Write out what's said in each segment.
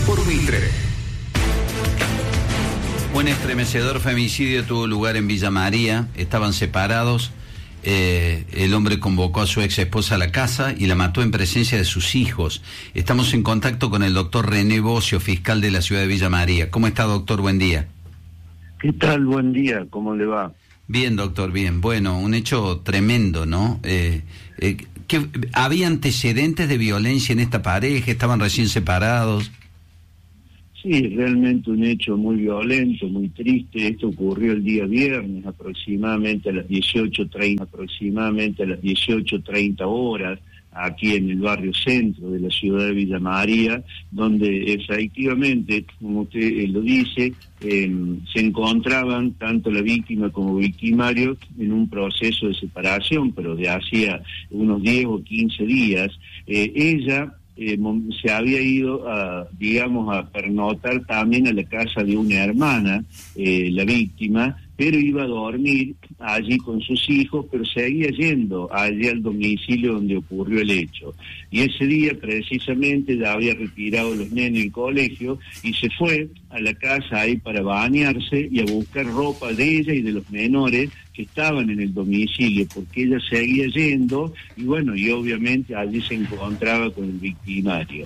por Mitre. Un estremecedor femicidio tuvo lugar en Villa María. Estaban separados. El hombre convocó a su ex esposa a la casa y la mató en presencia de sus hijos. Estamos en contacto con el doctor René Bocio, fiscal de la ciudad de Villa María. ¿Cómo está, doctor? Buen día. ¿Qué tal? Buen día. ¿Cómo le va? Bien, doctor, bien. Bueno, un hecho tremendo, ¿no? ¿Había antecedentes de violencia en esta pareja? ¿Estaban recién separados? Sí, realmente un hecho muy violento, muy triste. Esto ocurrió el día viernes, aproximadamente a las 18:30 horas, aquí en el barrio centro de la ciudad de Villa María, donde efectivamente, como usted lo dice, se encontraban tanto la víctima como victimario en un proceso de separación, pero de hacía unos 10 o 15 días. Ella se había ido a pernoctar también a la casa de una hermana, la víctima, pero iba a dormir allí con sus hijos, pero seguía yendo allí al domicilio donde ocurrió el hecho. Y ese día precisamente ya había retirado a los nenes del colegio y se fue a la casa ahí para bañarse y a buscar ropa de ella y de los menores que estaban en el domicilio, porque ella seguía yendo y bueno, y obviamente allí se encontraba con el victimario.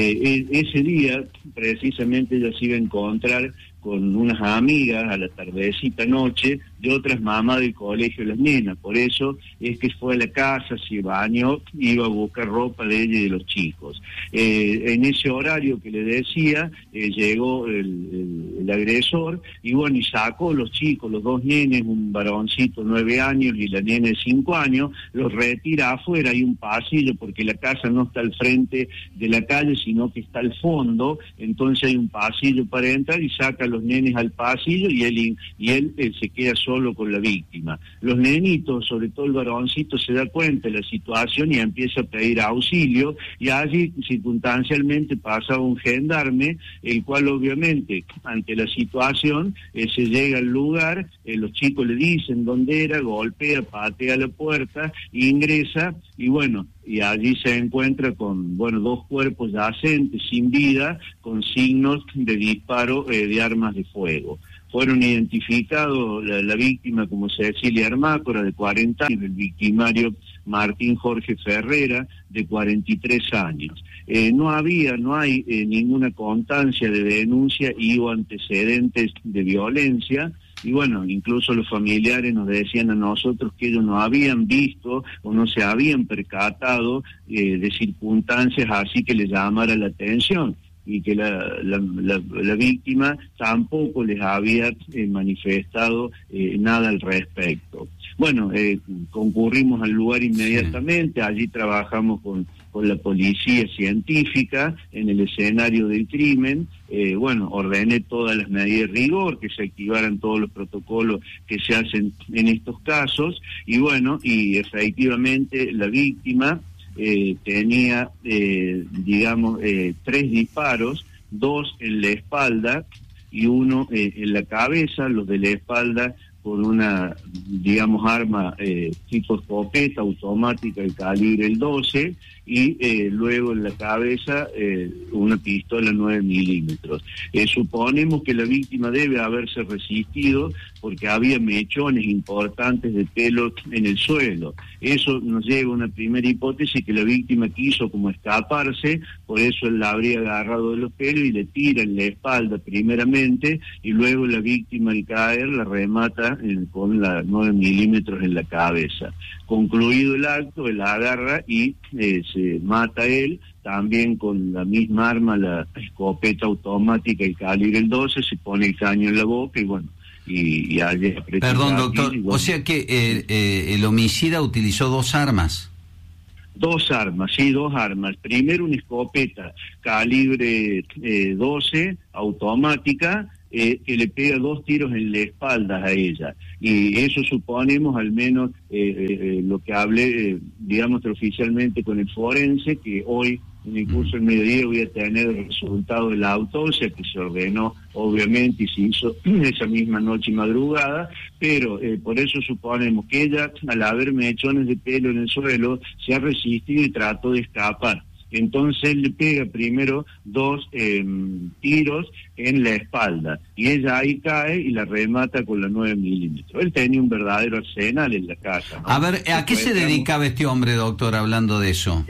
Ese día precisamente ella se iba a encontrar con unas amigas a la tardecita noche de otras mamás del colegio de las nenas. Por eso es que fue a la casa, se bañó, iba a buscar ropa de ella y de los chicos. En ese horario que le decía, llegó el agresor y bueno, y sacó los chicos, los dos nenes, un varoncito 9 años y la nena de 5 años, los retira afuera. Hay un pasillo porque la casa no está al frente de la calle, sino que está al fondo, entonces hay un pasillo para entrar y saca a los nenes al pasillo y él se queda solo con la víctima. Los nenitos, sobre todo el varoncito, se da cuenta de la situación y empieza a pedir auxilio, y allí circunstancialmente pasa un gendarme, el cual obviamente ante la situación se llega al lugar, los chicos le dicen dónde era, golpea, patea la puerta, ingresa y bueno, y allí se encuentra con, bueno, 2 cuerpos yacentes sin vida, con signos de disparo de armas de fuego. Fueron identificados la víctima como Cecilia Armácora, de 40 años, el victimario Martín Jorge Ferrera, de 43 años. No hay ninguna constancia de denuncia y o antecedentes de violencia. Y bueno, incluso los familiares nos decían a nosotros que ellos no habían visto o no se habían percatado de circunstancias así que les llamara la atención, y que la víctima tampoco les había manifestado nada al respecto. Bueno, concurrimos al lugar inmediatamente, allí trabajamos con la policía científica en el escenario del crimen. Ordené todas las medidas de rigor, que se activaran todos los protocolos que se hacen en estos casos, y efectivamente la víctima tenía 3 disparos, 2 en la espalda y 1 en la cabeza. Los de la espalda con una, arma tipo escopeta automática de calibre el 12, y luego en la cabeza una pistola 9 milímetros. Suponemos que la víctima debe haberse resistido porque había mechones importantes de pelo en el suelo. Eso nos lleva a una primera hipótesis, que la víctima quiso como escaparse, por eso él la habría agarrado de los pelos y le tira en la espalda primeramente, y luego la víctima al caer la remata con la 9 milímetros en la cabeza. Concluido el acto, él la agarra y se mata a él, también con la misma arma, la escopeta automática, el calibre el 12, se pone el caño en la boca y bueno, y allí... Perdón, doctor, o sea que el homicida utilizó 2 armas. 2 armas, sí, 2 armas. Primero una escopeta calibre 12, automática, que le pega 2 tiros en la espalda a ella. Y eso suponemos, al menos lo que hablé, oficialmente con el forense, que hoy en el curso del mediodía voy a tener el resultado de la autopsia, que se ordenó obviamente y se hizo esa misma noche y madrugada, pero por eso suponemos que ella, al haber mechones de pelo en el suelo, se ha resistido y trató de escapar. entonces él le pega primero 2 tiros en la espalda, y ella ahí cae y la remata con la 9 milímetros. Él tenía un verdadero arsenal en la casa, ¿no? A ver, ¿a qué se dedicaba este hombre, doctor, hablando de eso?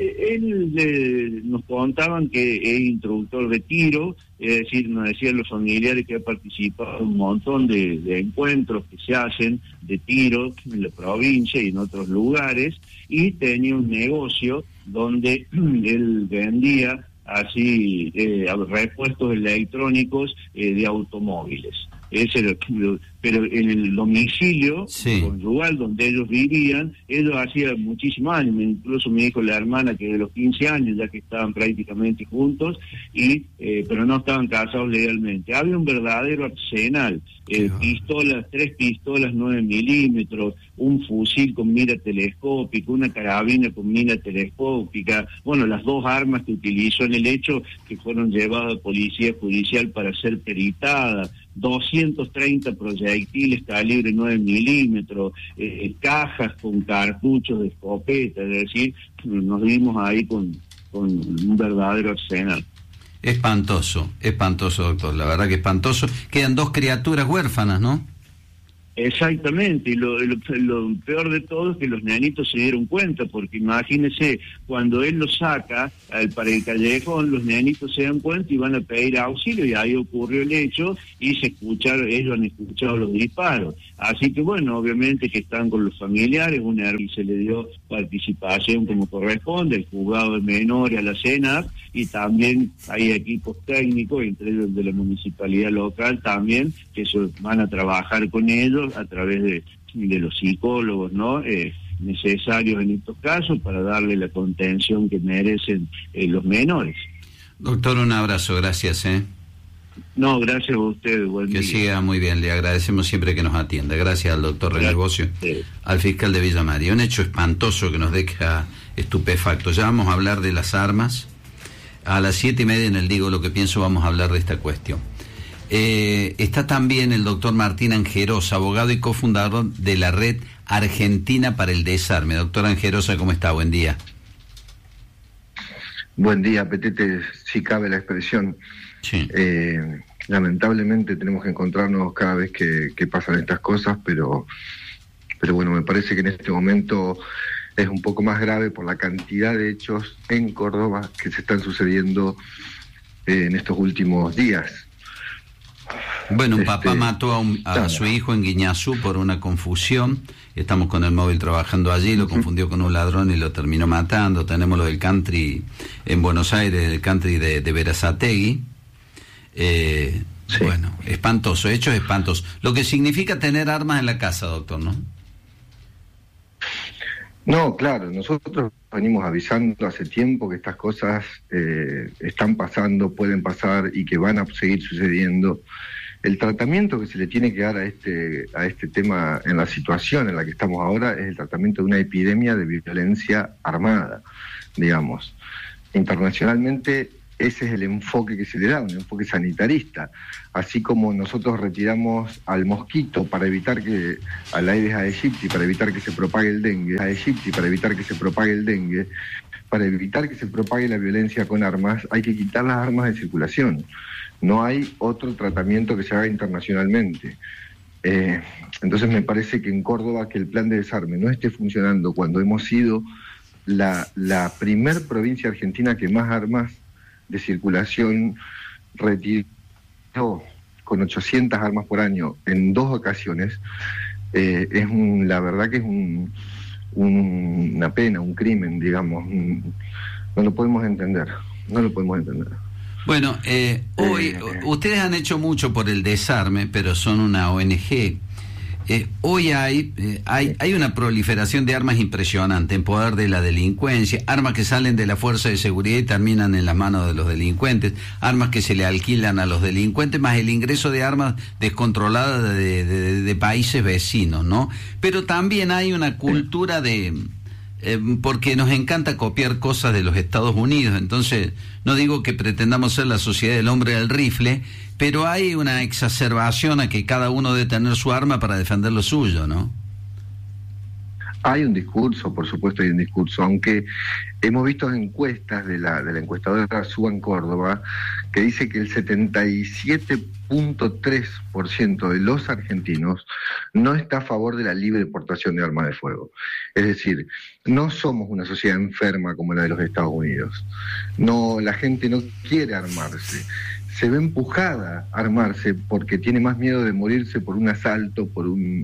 Nos contaban que es instructor de tiro, es decir, nos decían los familiares que ha participado en un montón de encuentros que se hacen de tiro en la provincia y en otros lugares, y tenía un negocio donde él vendía así repuestos electrónicos de automóviles. Ese era, pero en el domicilio conyugal donde ellos vivían, ellos hacían muchísimos años, incluso me dijo la hermana que de los 15 años, ya que estaban prácticamente juntos, pero no estaban casados legalmente. Había un verdadero arsenal, 3 pistolas 9 milímetros, un fusil con mira telescópica, una carabina con mira telescópica, bueno, las 2 armas que utilizó en el hecho, que fueron llevadas a policía judicial para ser peritadas, 230 proyectiles calibre 9 milímetros, cajas con cartuchos de escopeta, es decir, nos vimos ahí con un verdadero arsenal. Espantoso, doctor, la verdad que espantoso. Quedan 2 criaturas huérfanas, ¿no? Exactamente, y lo peor de todo es que los nenitos se dieron cuenta, porque imagínense, cuando él los saca para el callejón, los nenitos se dan cuenta y van a pedir auxilio, y ahí ocurrió el hecho, y ellos han escuchado los disparos. Así que bueno, obviamente que están con los familiares, y se le dio participación como corresponde, el juzgado de menores a la CENAP, y también hay equipos técnicos, entre ellos de la municipalidad local también, que van a trabajar con ellos a través de los psicólogos, ¿no? Necesarios en estos casos para darle la contención que merecen los menores. Doctor, un abrazo, gracias. No, gracias a ustedes. Buen día. Que siga muy bien, le agradecemos siempre que nos atienda. Gracias al doctor René Bocio, al fiscal de Villa María. Un hecho espantoso que nos deja estupefactos. Ya vamos a hablar de las armas. A las 7:30 en el Digo lo que pienso vamos a hablar de esta cuestión. Está también el doctor Martín Angerosa, abogado y cofundador de la Red Argentina para el Desarme. Doctor Angerosa, ¿cómo está? Buen día. Buen día, Petete, si cabe la expresión. Sí. Lamentablemente tenemos que encontrarnos cada vez que pasan estas cosas, pero bueno, me parece que en este momento es un poco más grave por la cantidad de hechos en Córdoba que se están sucediendo en estos últimos días. Bueno, un papá mató a su hijo en Guiñazú por una confusión. Estamos con el móvil trabajando allí, lo confundió con un ladrón y lo terminó matando. Tenemos lo del country en Buenos Aires, el country de Berazategui. Bueno, espantoso, hechos espantosos. Lo que significa tener armas en la casa, doctor, ¿no? No, claro, nosotros venimos avisando hace tiempo que estas cosas están pasando, pueden pasar y que van a seguir sucediendo. El tratamiento que se le tiene que dar a este tema en la situación en la que estamos ahora es el tratamiento de una epidemia de violencia armada, digamos. Internacionalmente ese es el enfoque que se le da, un enfoque sanitarista. Así como nosotros retiramos al mosquito para evitar que, al Aedes aegypti, para evitar que se propague el dengue, para evitar que se propague la violencia con armas, hay que quitar las armas de circulación. No hay otro tratamiento que se haga internacionalmente. Entonces me parece que en Córdoba que el plan de desarme no esté funcionando cuando hemos sido la primer provincia argentina que más armas de circulación retiró con 800 armas por año en 2 ocasiones, la verdad que es una pena, un crimen, digamos. No lo podemos entender. Bueno, hoy ustedes han hecho mucho por el desarme, pero son una ONG. Hoy hay una proliferación de armas impresionante en poder de la delincuencia, armas que salen de la fuerza de seguridad y terminan en las manos de los delincuentes, armas que se le alquilan a los delincuentes, más el ingreso de armas descontroladas de países vecinos, ¿no? Pero también hay una cultura porque nos encanta copiar cosas de los Estados Unidos, entonces no digo que pretendamos ser la sociedad del hombre del rifle, pero hay una exacerbación a que cada uno debe tener su arma para defender lo suyo, ¿no? Hay un discurso, por supuesto hay un discurso, aunque hemos visto encuestas de la encuestadora Suban Córdoba que dice que el 77.3% de los argentinos no está a favor de la libre portación de armas de fuego. Es decir, no somos una sociedad enferma como la de los Estados Unidos. No, la gente no quiere armarse. Se ve empujada a armarse porque tiene más miedo de morirse por un asalto, por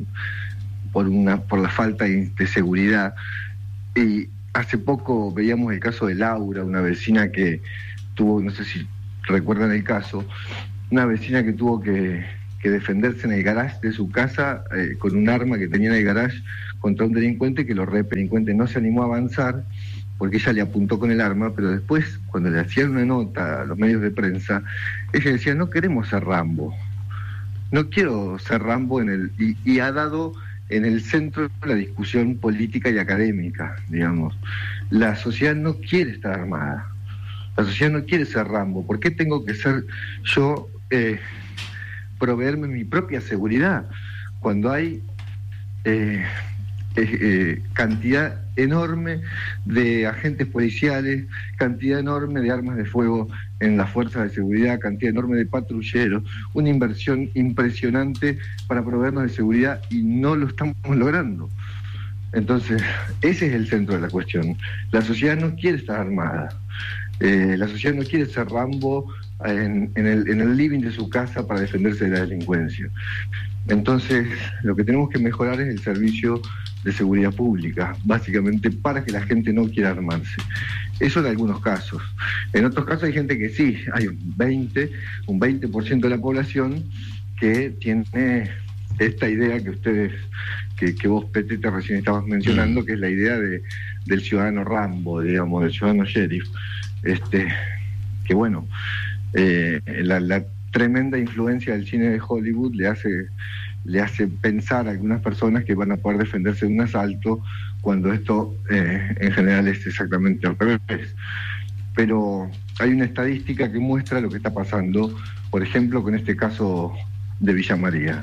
la falta de seguridad. Y hace poco veíamos el caso de Laura, una vecina que tuvo, no sé si recuerdan el caso, una vecina que tuvo que defenderse en el garage de su casa con un arma que tenía en el garage contra un delincuente, que el delincuente no se animó a avanzar porque ella le apuntó con el arma, pero después, cuando le hacían una nota a los medios de prensa, ella decía: no queremos ser Rambo, no quiero ser Rambo y ha dado en el centro de la discusión política y académica, digamos. La sociedad no quiere estar armada, la sociedad no quiere ser Rambo. ¿Por qué tengo que ser yo, proveerme mi propia seguridad, cuando hay cantidad enorme de agentes policiales, cantidad enorme de armas de fuego en las fuerzas de seguridad, cantidad enorme de patrulleros, una inversión impresionante para proveernos de seguridad y no lo estamos logrando? Entonces, ese es el centro de la cuestión. La sociedad no quiere estar armada, la sociedad no quiere ser Rambo en el living de su casa para defenderse de la delincuencia. Entonces, lo que tenemos que mejorar es el servicio de seguridad pública, básicamente para que la gente no quiera armarse. Eso en algunos casos. En otros casos hay gente que sí, hay un 20% de la población que tiene esta idea que ustedes, que vos, Petete, recién estabas mencionando, que es la idea del ciudadano Rambo, digamos, del ciudadano sheriff. Que bueno, la tremenda influencia del cine de Hollywood le hace pensar a algunas personas que van a poder defenderse de un asalto, cuando esto en general es exactamente al revés. Pero hay una estadística que muestra lo que está pasando, por ejemplo, con este caso de Villa María.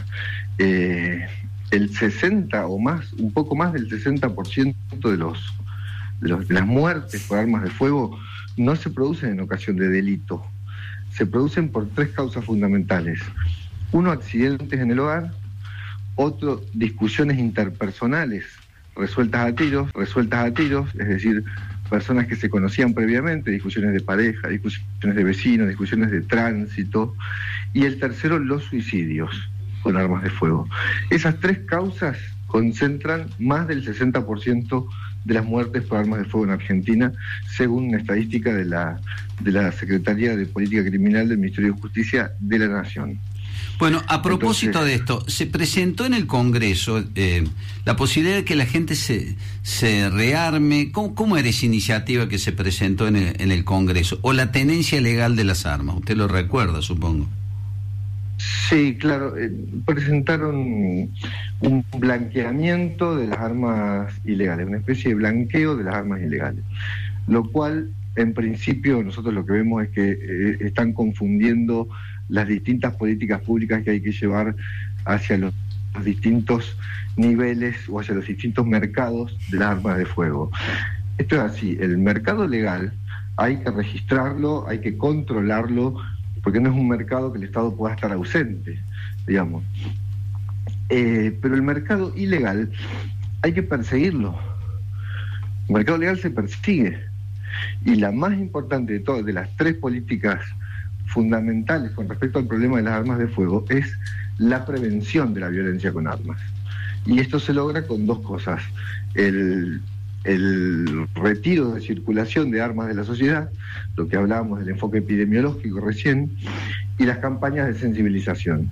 El 60 o más, un poco más del 60% de las muertes por armas de fuego no se producen en ocasión de delito. Se producen por 3 causas fundamentales. Uno, accidentes en el hogar. Otro, discusiones interpersonales resueltas a tiros, es decir, personas que se conocían previamente, discusiones de pareja, discusiones de vecinos, discusiones de tránsito. Y el tercero, los suicidios con armas de fuego. Esas 3 causas concentran más del 60% de las muertes por armas de fuego en Argentina, según una estadística de la Secretaría de Política Criminal del Ministerio de Justicia de la Nación. Bueno, a propósito de esto, se presentó en el Congreso la posibilidad de que la gente se rearme. ¿Cómo era esa iniciativa que se presentó en el Congreso? O la tenencia legal de las armas, usted lo recuerda, supongo. Sí, claro, presentaron un blanqueamiento de las armas ilegales, una especie de blanqueo de las armas ilegales, lo cual, en principio, nosotros lo que vemos es que están confundiendo las distintas políticas públicas que hay que llevar hacia los distintos niveles o hacia los distintos mercados de las armas de fuego. Esto es así: el mercado legal hay que registrarlo, hay que controlarlo, porque no es un mercado que el Estado pueda estar ausente, digamos. Pero el mercado ilegal hay que perseguirlo. El mercado legal se persigue. Y la más importante de todas, de las 3 políticas fundamentales con respecto al problema de las armas de fuego, es la prevención de la violencia con armas. Y esto se logra con 2 cosas: el retiro de circulación de armas de la sociedad, lo que hablábamos del enfoque epidemiológico recién, y las campañas de sensibilización.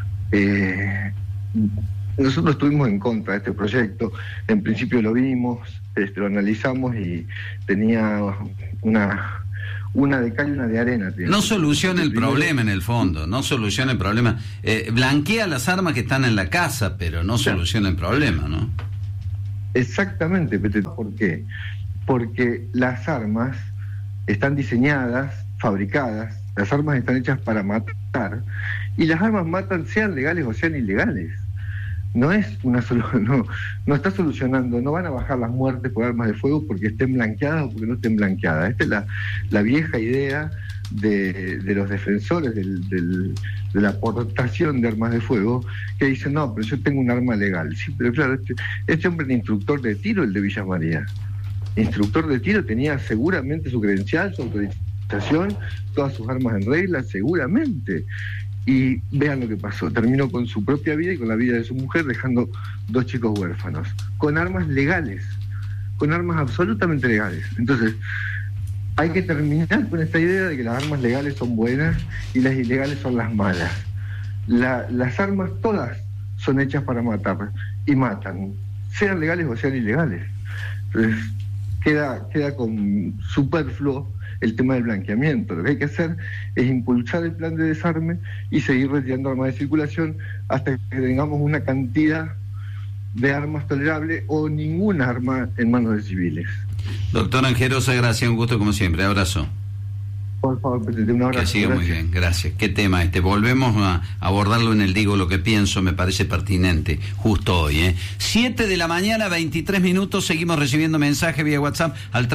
Nosotros estuvimos en contra de este proyecto. En principio lo vimos, lo analizamos y tenía una de cal y una de arena. No soluciona el problema, en el fondo, no soluciona el problema. Blanquea las armas que están en la casa, pero no soluciona el problema, ¿no? Exactamente, Petete. ¿Por qué? Porque las armas están diseñadas, fabricadas, las armas están hechas para matar, y las armas matan sean legales o sean ilegales. no es una no está solucionando, no van a bajar las muertes por armas de fuego porque estén blanqueadas o porque no estén blanqueadas. Esta es la vieja idea de los defensores de la aportación de armas de fuego, que dicen, no, pero yo tengo un arma legal. Sí, pero claro, este hombre era instructor de tiro, el de Villa María. Instructor de tiro, tenía seguramente su credencial, su autorización, todas sus armas en regla, seguramente. Y vean lo que pasó, terminó con su propia vida y con la vida de su mujer, dejando 2 chicos huérfanos, con armas legales, con armas absolutamente legales. Entonces, hay que terminar con esta idea de que las armas legales son buenas y las ilegales son las malas. Las armas todas son hechas para matar, y matan, sean legales o sean ilegales. Entonces, queda con superfluo el tema del blanqueamiento. Lo que hay que hacer es impulsar el plan de desarme y seguir retirando armas de circulación hasta que tengamos una cantidad de armas tolerable o ninguna arma en manos de civiles. Doctor Angerosa, gracias, un gusto como siempre, abrazo. Por favor, presidente, un abrazo. Que siga muy bien, gracias. ¿Qué tema este? Volvemos a abordarlo en el Digo lo que pienso, me parece pertinente, justo hoy. 7 de la mañana, 23 minutos, seguimos recibiendo mensajes vía WhatsApp al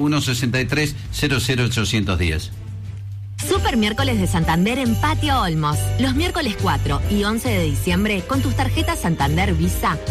351-63-00810. Super Miércoles de Santander en Patio Olmos. Los miércoles 4 y 11 de diciembre, con tus tarjetas Santander Visa,